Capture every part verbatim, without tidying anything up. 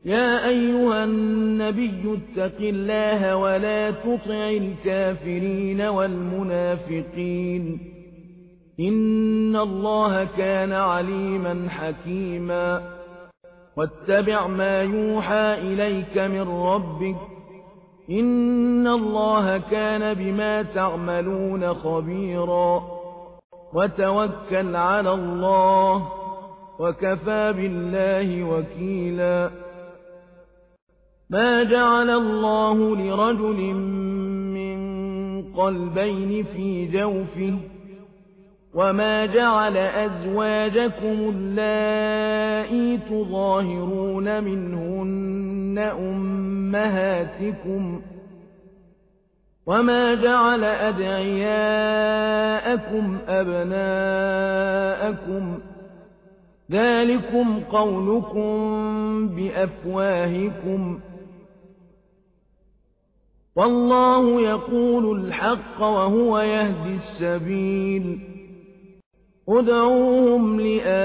يا أيها النبي اتق الله ولا تطع الكافرين والمنافقين إن الله كان عليما حكيما واتبع ما يوحى إليك من ربك إن الله كان بما تعملون خبيرا وتوكل على الله وكفى بالله وكيلا ما جعل الله لرجل من قلبين في جوفه وما جعل أزواجكم اللائي تظاهرون منهن أمهاتكم وما جعل أدعياءكم أبناءكم ذلكم قولكم بأفواهكم والله يقول الحق وهو يهدي السبيل ادعوهم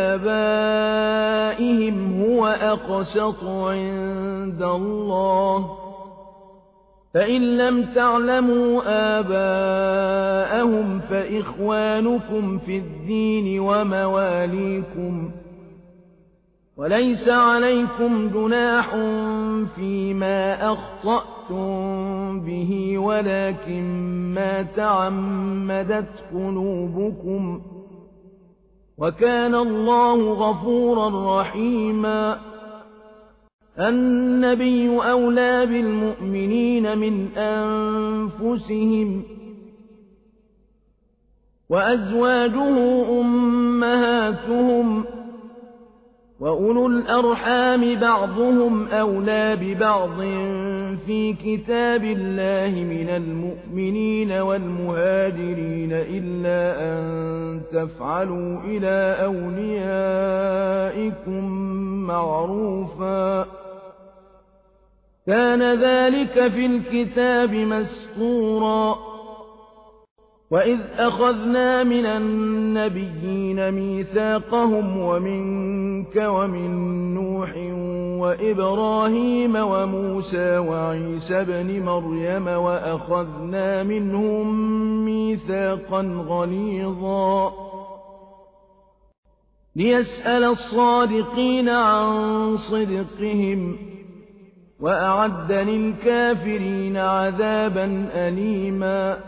لآبائهم هو أقسط عند الله فإن لم تعلموا آباءهم فإخوانكم في الدين ومواليكم وليس عليكم جناح فيما أخطأتم به ولكن ما تعمدت قلوبكم وكان الله غفورا رحيما النبي أولى بالمؤمنين من أنفسهم وأزواجه أمهاتهم وأولو الأرحام بعضهم أولى ببعض في كتاب الله من المؤمنين والمهاجرين إلا أن تفعلوا إلى أوليائكم معروفا كان ذلك في الكتاب مسطورا وإذ أخذنا من النبيين ميثاقهم ومنك ومن نوح وإبراهيم وموسى وعيسى بن مريم وأخذنا منهم ميثاقا غليظا ليسأل الصادقين عن صدقهم وأعد للكافرين عذابا أليما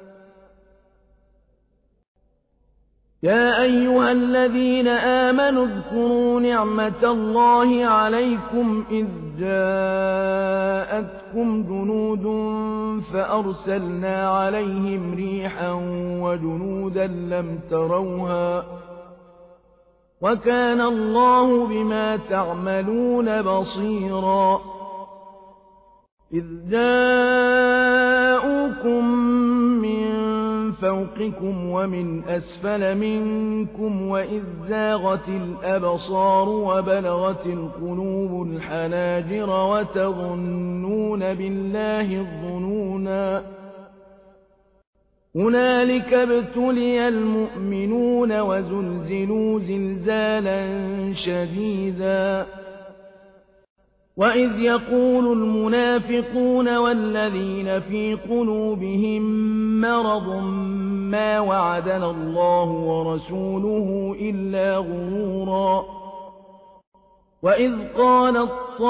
يا أيها الذين آمنوا اذكروا نعمة الله عليكم إذ جاءتكم جنود فأرسلنا عليهم ريحا وجنودا لم تروها وكان الله بما تعملون بصيرا إذ جاءوكم من فوقكم ومن أسفل منكم وإذ زاغت الأبصار وبلغت القلوب الحناجر وتظنون بالله الظنونا هنالك ابتلي المؤمنون وزلزلوا زلزالا شديدا وإذ يقول المنافقون والذين في قلوبهم مرض ما وعدنا الله ورسوله إلا غرورا وإذ قالت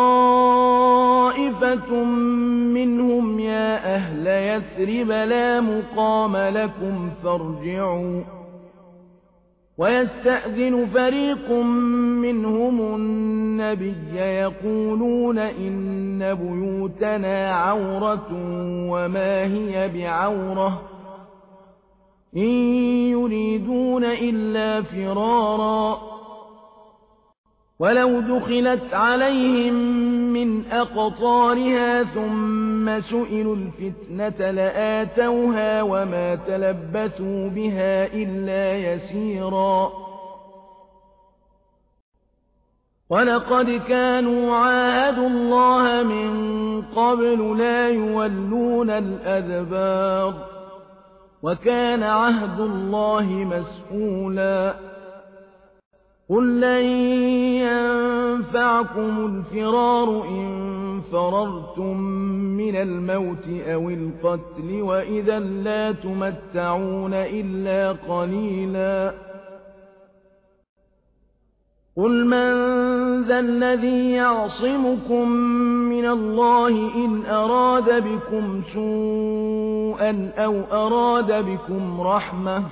طائفة منهم يا أهل يثرب لا مقام لكم فارجعوا ويستأذن فريق منهم النبي يقولون إن بيوتنا عورة وما هي بعورة إن يريدون إلا فرارا ولو دخلت عليهم من أقطارها ثم سئلوا الفتنة لآتوها وما تلبثوا بها إلا يسيرا ولقد كانوا عاهدوا الله من قبل لا يولون الأدبار وكان عهد الله مسئولا قل لن ينفعكم الفرار إن فررتم من الموت أو القتل وإذا لا تمتعون إلا قليلا قل من ذا الذي يعصمكم من الله إن أراد بكم سوءا أو أراد بكم رحمة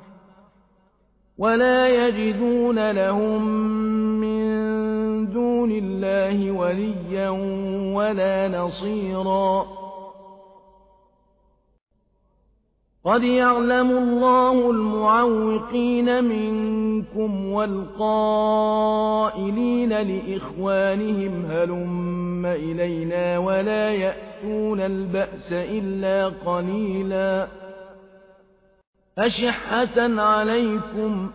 ولا يجدون لهم من دون الله وليا ولا نصيرا قد يعلم الله المعوقين منكم والقائلين لإخوانهم هلم إلينا ولا يأتون البأس إلا قليلا أشحة عليكم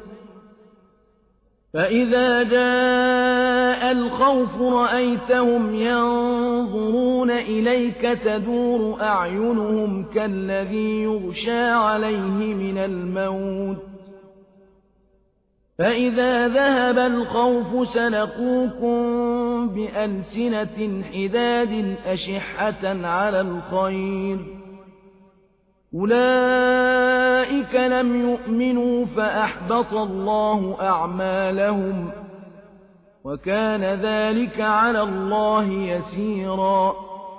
فإذا جاء الخوف رأيتهم ينظرون إليك تدور أعينهم كالذي يغشى عليه من الموت فإذا ذهب الخوف سلقوكم بألسنة حداد أشحة على الخير أولئك لم يؤمنوا فأحبط الله أعمالهم وكان ذلك على الله يسيرا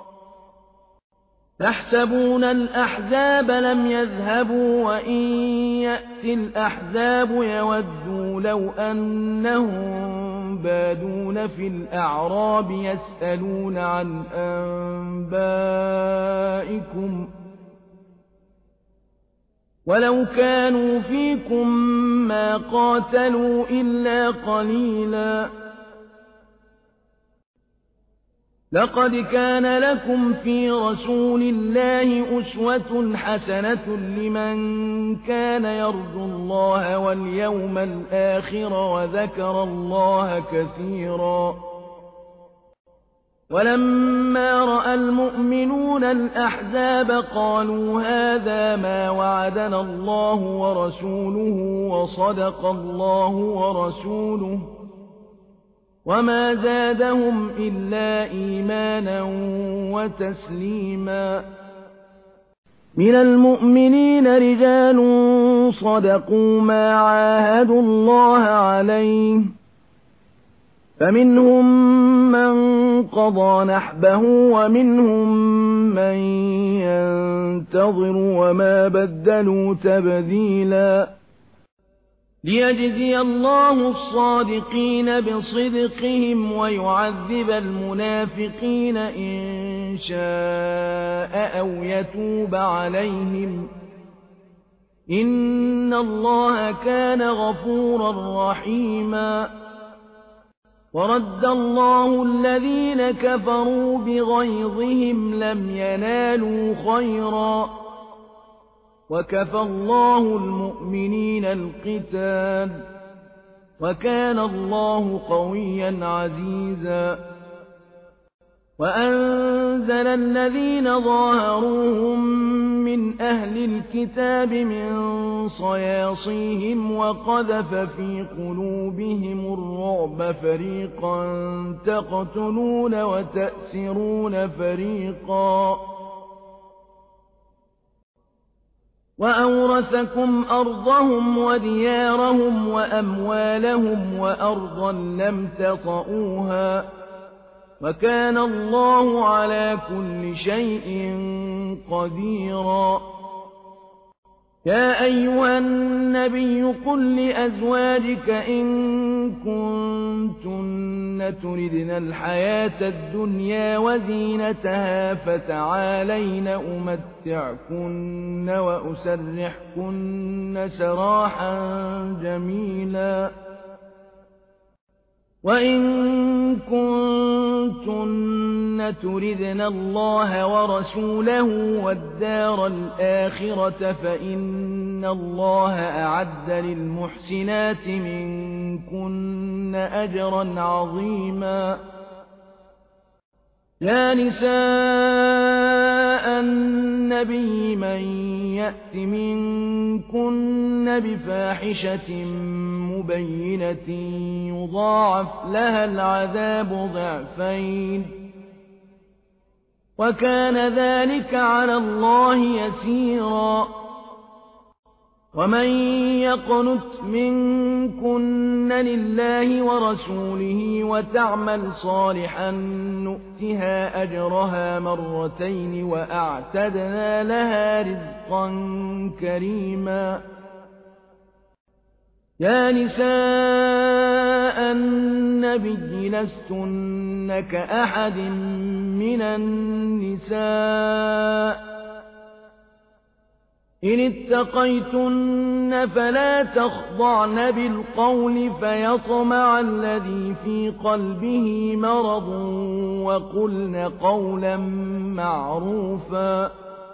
تحسبون الأحزاب لم يذهبوا وإن يأتي الأحزاب يودوا لو أنهم بادون في الأعراب يسألون عن أنبائكم ولو كانوا فيكم ما قاتلوا إلا قليلا لقد كان لكم في رسول الله أسوة حسنة لمن كان يرجو الله واليوم الآخر وذكر الله كثيرا ولما رأى المؤمنون الأحزاب قالوا هذا ما وعدنا الله ورسوله وصدق الله ورسوله وما زادهم إلا إيمانا وتسليما من المؤمنين رجال صدقوا ما عاهدوا الله عليه فمنهم من قضى نحبه ومنهم من ينتظر وما بدلوا تبديلا ليجزي الله الصادقين بصدقهم ويعذب المنافقين إن شاء أو يتوب عليهم إن الله كان غفورا رحيما ورد الله الذين كفروا بغيظهم لم ينالوا خيرا وكفى الله المؤمنين القتال وكان الله قويا عزيزا وأنزل الذين ظاهروهم من أهل الكتاب من صياصيهم وقذف في قلوبهم الرعب فريقا تقتلون وتأسرون فريقا وأورثكم أرضهم وديارهم وأموالهم وأرضا لم تطئوها وكان الله على كل شيء قديرا يا أيها النبي قل لأزواجك إن كنتن تردن الحياة الدنيا وزينتها فتعالين أمتعكن وأسرحكن سراحا جميلا وإن كنتن تردن الله ورسوله والدار الآخرة فإن الله أعد للمحسنات منكن أجرا عظيما يا نساء النبي النبي من يأت منكن بفاحشة مبينة يضاعف لها العذاب ضعفين وكان ذلك على الله يسيرا ومن يقنت منكن لله ورسوله وتعمل صالحا نؤتها أجرها مرتين وأعتدنا لها رزقا كريما يا نساء النبي لستن كأحد من النساء إن اتقيتن فلا تخضعن بالقول فيطمع الذي في قلبه مرض وقلن قولا معروفا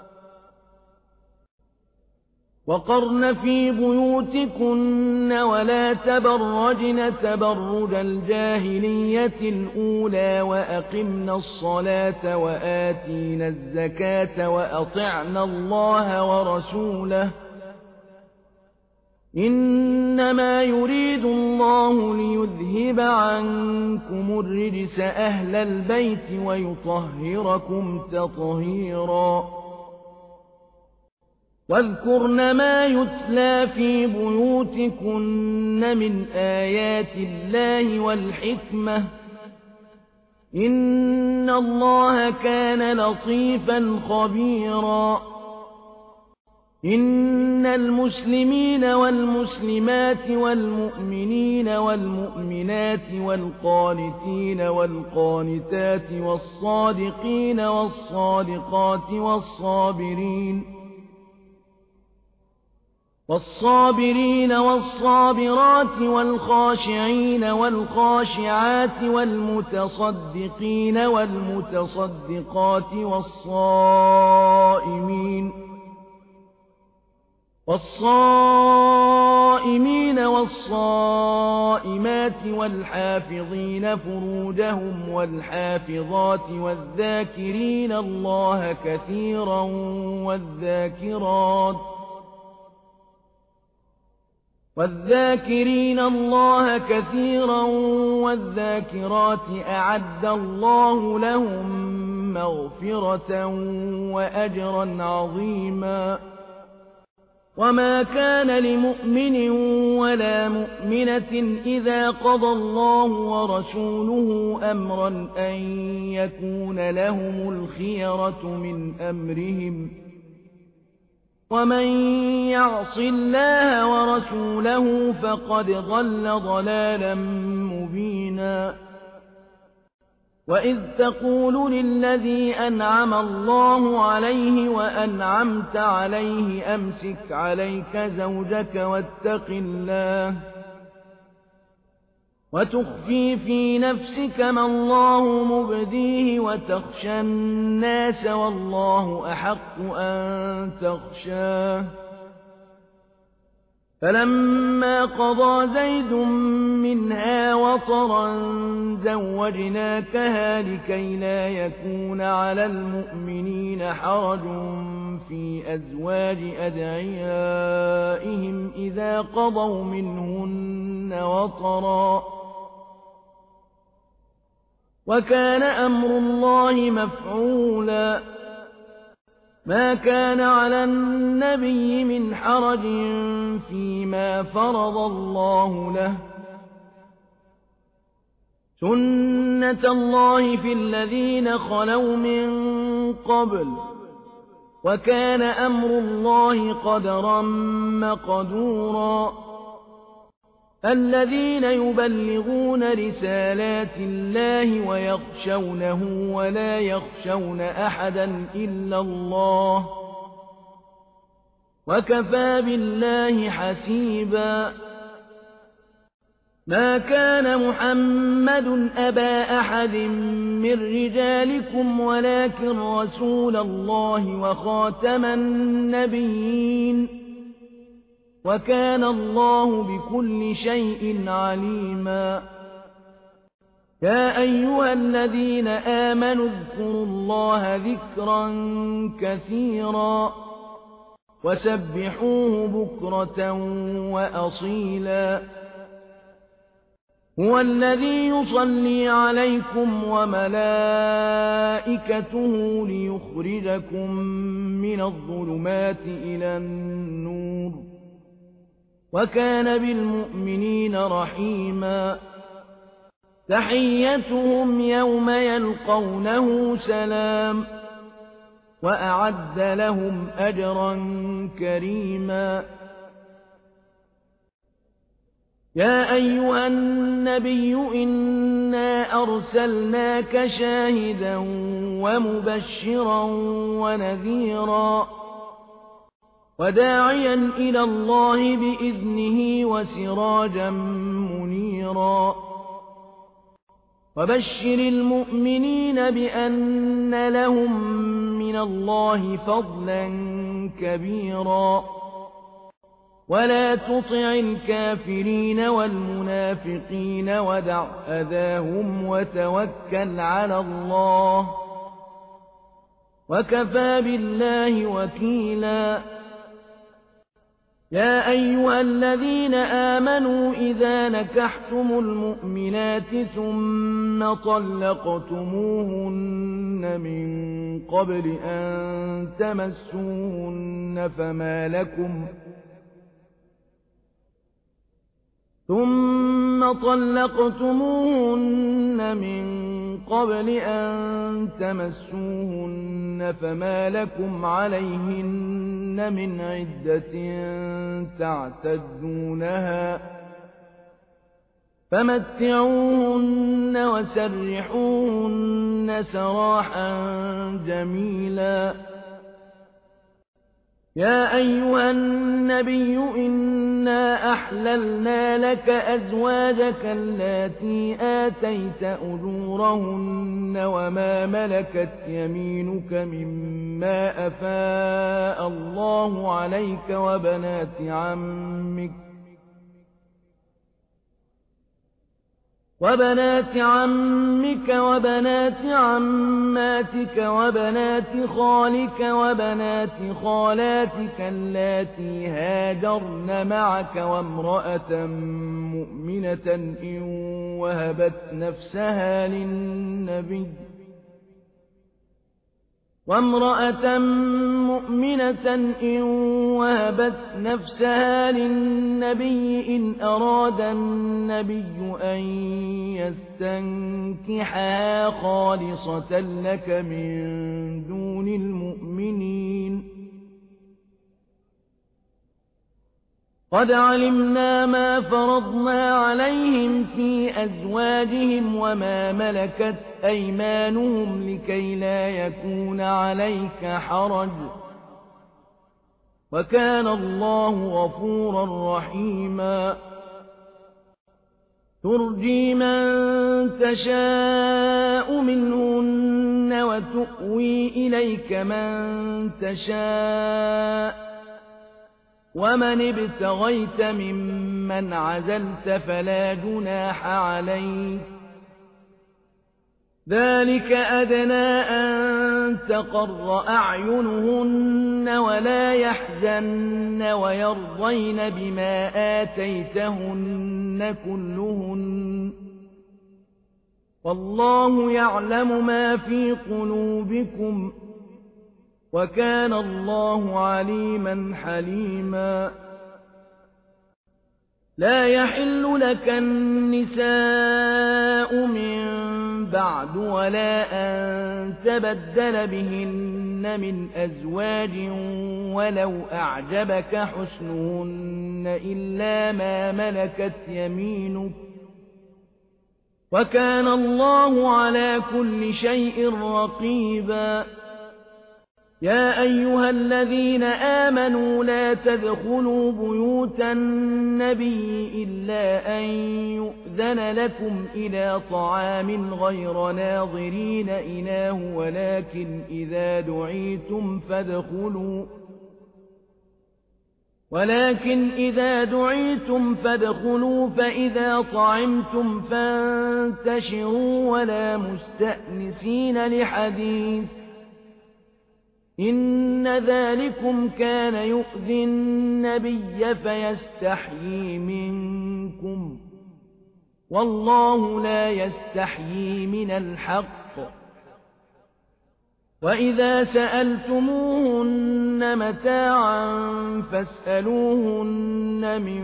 وقرن في بيوتكن ولا تبرجن تبرج الجاهلية الأولى وأقمن الصلاة وآتينا الزكاة وأطعنا الله ورسوله إنما يريد الله ليذهب عنكم الرجس أهل البيت ويطهركم تطهيرا واذكرن ما يتلى في بيوتكن من آيات الله والحكمة إن الله كان لطيفا خبيرا إن المسلمين والمسلمات والمؤمنين والمؤمنات والقانتين والقانتات والصادقين والصادقات والصابرين والصابرين والصابرات والخاشعين والخاشعات والمتصدقين والمتصدقات والصائمين والصائمين والصائمات والحافظين فروجهم والحافظات والذاكرين الله كثيرا والذاكرات والذاكرين الله كثيرا والذاكرات أعد الله لهم مغفرة وأجرا عظيما وما كان لمؤمن ولا مؤمنة إذا قضى الله ورسوله أمرا أن يكون لهم الخيرة من أمرهم ومن يعص الله ورسوله فقد ضل ضلالا مبينا وإذ تقول للذي أنعم الله عليه وأنعمت عليه أمسك عليك زوجك واتق الله وتخفي في نفسك ما الله مبديه وتخشى الناس والله أحق أن تخشاه فلما قضى زيد منها وطرا زوجناكها لكي لا يكون على المؤمنين حرج في أزواج أدعيائهم إذا قضوا منهن وطرا وكان أمر الله مفعولا ما كان على النبي من حرج فيما فرض الله له سنة الله في الذين خلوا من قبل وكان أمر الله قدرا مقدورا الذين يبلغون رسالات الله ويخشونه ولا يخشون أحدا إلا الله وكفى بالله حسيبا ما كان محمد أبا أحد من رجالكم ولكن رسول الله وخاتم النبيين وكان الله بكل شيء عليما يا أيها الذين آمنوا اذكروا الله ذكرا كثيرا وسبحوه بكرة وأصيلا هو الذي يصلي عليكم وملائكته ليخرجكم من الظلمات إلى النور وكان بالمؤمنين رحيما تحيتهم يوم يلقونه سلام وأعد لهم أجرا كريما يا أيها النبي إنا أرسلناك شاهدا ومبشرا ونذيرا وداعيا إلى الله بإذنه وسراجا منيرا وبشر المؤمنين بأن لهم من الله فضلا كبيرا ولا تطع الكافرين والمنافقين ودع أذاهم وتوكل على الله وكفى بالله وكيلا يا أيها الذين آمنوا إذا نكحتم المؤمنات ثم طلقتموهن من قبل أن تمسوهن فما لكم ثم طلقتموهن من قبل أن تمسوهن فما لكم عليهن من عدة تعتدونها فمتعوهن وسرحوهن سراحا جميلا يا أيها النبي إنا أحللنا لك أزواجك اللاتي آتيت أجورهن وما ملكت يمينك مما أفاء الله عليك وبنات عمك وبنات عمك وبنات عماتك وبنات خالك وبنات خالاتك اللاتي هاجرن معك وامرأة مؤمنة إن وهبت نفسها للنبي وامرأة مؤمنة إن وهبت نفسها للنبي إن أراد النبي أن يستنكحها خالصة لك من دون المؤمنين قد علمنا ما فرضنا عليهم في أزواجهم وما ملكت أيمانهم لكي لا يكون عليك حرج وكان الله غفورا رحيما ترجي من تشاء منهن وتؤوي إليك من تشاء ومن ابتغيت ممن عزلت فلا جناح عليك ذلك أدنى أن تقر أعينهن ولا يحزن ويرضين بما آتيتهن كلهن والله يعلم ما في قلوبكم وكان الله عليما حليما لا يحل لك النساء من بعد ولا أن تبدل بهن من أزواج ولو أعجبك حسنهن إلا ما ملكت يمينك وكان الله على كل شيء رقيبا يا أيها الذين آمنوا لا تدخلوا بيوت النبي إلا أن يؤذن لكم إلى طعام غير ناظرين إناه ولكن إذا دعيتم فادخلوا ولكن إذا دعيتم فادخلوا فإذا طعمتم فانتشروا ولا مستأنسين لحديث إن ذلكم كان يؤذي النبي فيستحيي منكم والله لا يستحيي من الحق وإذا سألتموهن متاعا فاسألوهن من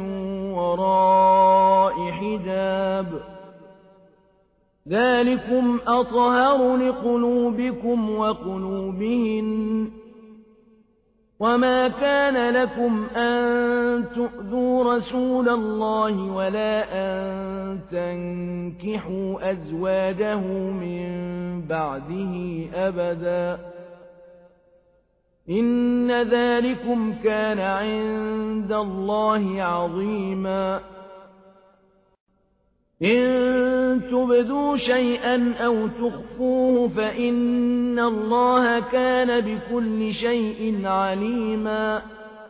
وراء حجاب ذلكم أطهر لقلوبكم وقلوبهن وما كان لكم أن تؤذوا رسول الله ولا أن تنكحوا أزواجه من بعده أبدا إن ذلكم كان عند الله عظيما إن تبدوا شيئا أو تخفوه فإن الله كان بكل شيء عليما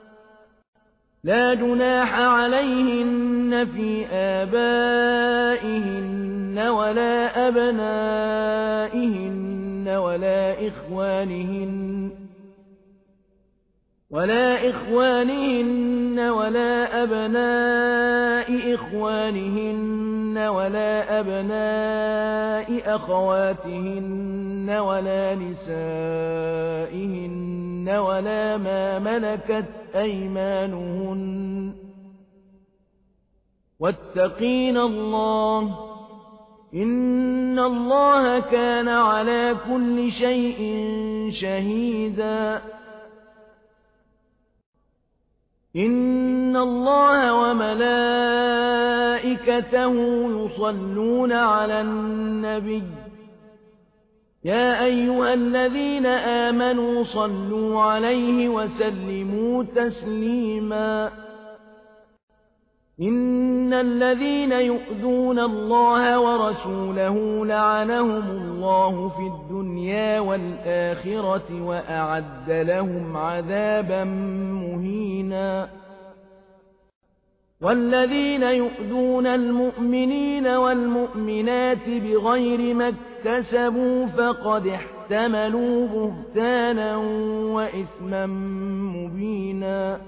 لا جناح عليهن في آبائهن ولا أبنائهن ولا إخوانهن ولا إخوانهن ولا أبناء إخوانهن ولا أبناء أخواتهن ولا نسائهن ولا ما ملكت أيمانهن واتقين الله إن الله كان على كل شيء شهيدا إن الله وملائكته يصلون على النبي يا أيها الذين آمنوا صلوا عليه وسلموا تسليما إن الذين يؤذون الله ورسوله لعنهم الله في الدنيا والآخرة وأعد لهم عذابا مهينا والذين يؤذون المؤمنين والمؤمنات بغير ما اكتسبوا فقد احتملوا بهتانا وإثما مبينا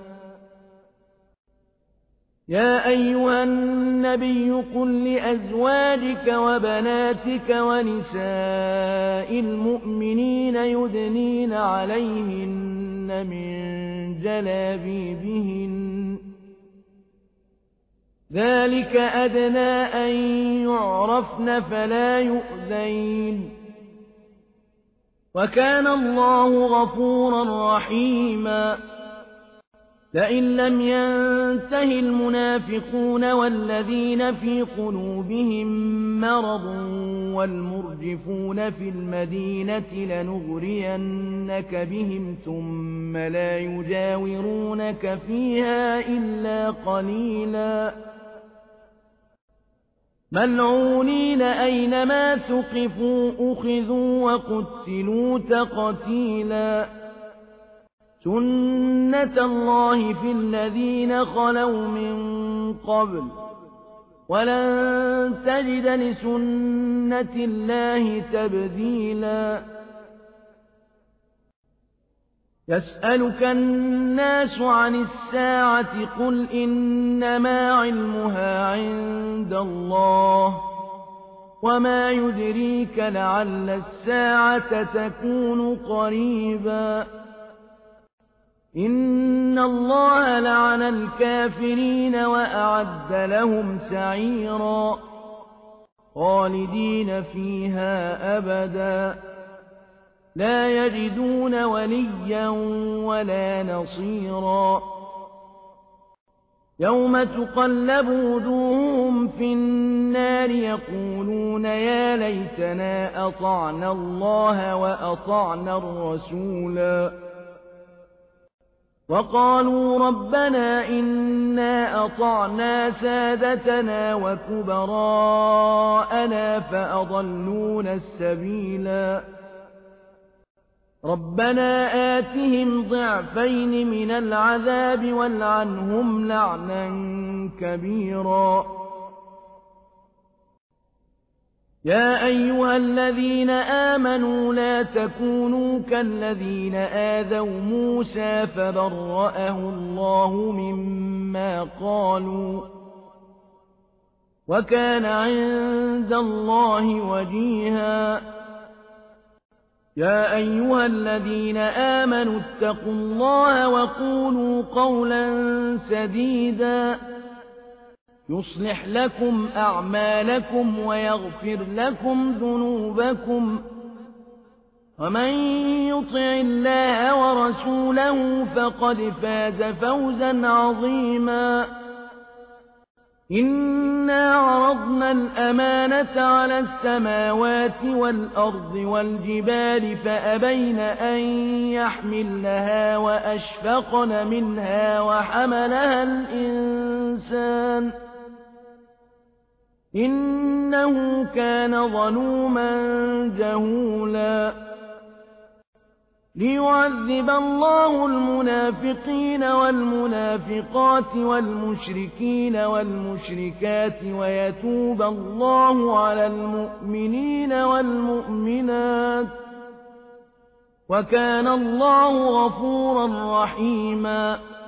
يا أيها النبي قل لأزواجك وبناتك ونساء المؤمنين يدنين عليهن من جلابيبهن ذلك أدنى أن يعرفن فلا يؤذين وكان الله غفورا رحيما لئن لم ينته المنافقون والذين في قلوبهم مرض والمرجفون في المدينة لنغرينك بهم ثم لا يجاورونك فيها إلا قليلا ملعونين أينما ثقفوا أخذوا وقتلوا تقتيلا سنة الله في الذين خلوا من قبل ولن تجد لسنة الله تبديلا يسألك الناس عن الساعة قل إنما علمها عند الله وما يدريك لعل الساعة تكون قريبا إن الله لعن الكافرين وأعد لهم سعيرا خالدين فيها أبدا لا يجدون وليا ولا نصيرا يوم تقلب وجوههم في النار يقولون يا ليتنا أطعنا الله وأطعنا الرسولا وقالوا ربنا إنا أطعنا سادتنا وكبراءنا فأضلونا السبيلا رَبَّنَا آتِهِمْ ضِعْفَيْنِ مِنَ الْعَذَابِ وَالْعَنْهُمْ لَعْنًا كَبِيرًا يَا أَيُّهَا الَّذِينَ آمَنُوا لَا تَكُونُوا كَالَّذِينَ آذَوْا مُوسَىٰ فَبَرَّأَهُ اللَّهُ مِمَّا قَالُوا وَكَانَ عِندَ اللَّهِ وَجِيهًا يَا أَيُّهَا الَّذِينَ آمَنُوا اتَّقُوا اللَّهَ وَقُولُوا قَوْلًا سَدِيدًا يُصْلِحْ لَكُمْ أَعْمَالَكُمْ وَيَغْفِرْ لَكُمْ ذُنُوبَكُمْ وَمَن يُطِعِ اللَّهَ وَرَسُولَهُ فَقَدْ فَازَ فَوْزًا عَظِيمًا إِنَّا عَرَضْنَا الْأَمَانَةَ عَلَى السَّمَاوَاتِ وَالْأَرْضِ وَالْجِبَالِ فَأَبَيْنَ أَن يَحْمِلْنَهَا وَأَشْفَقْنَ مِنْهَا وَحَمَلَهَا الْإِنسَانُ إِنَّهُ كَانَ ظَلُومًا جَهُولًا لِيُعَذِّبَ اللَّهُ الْمُنَافِقِينَ وَالْمُنَافِقَاتِ وَالْمُشْرِكِينَ وَالْمُشْرِكَاتِ وَيَتُوبَ اللَّهُ عَلَى الْمُؤْمِنِينَ وَالْمُؤْمِنَاتِ وَكَانَ اللَّهُ غَفُورًا رَّحِيمًا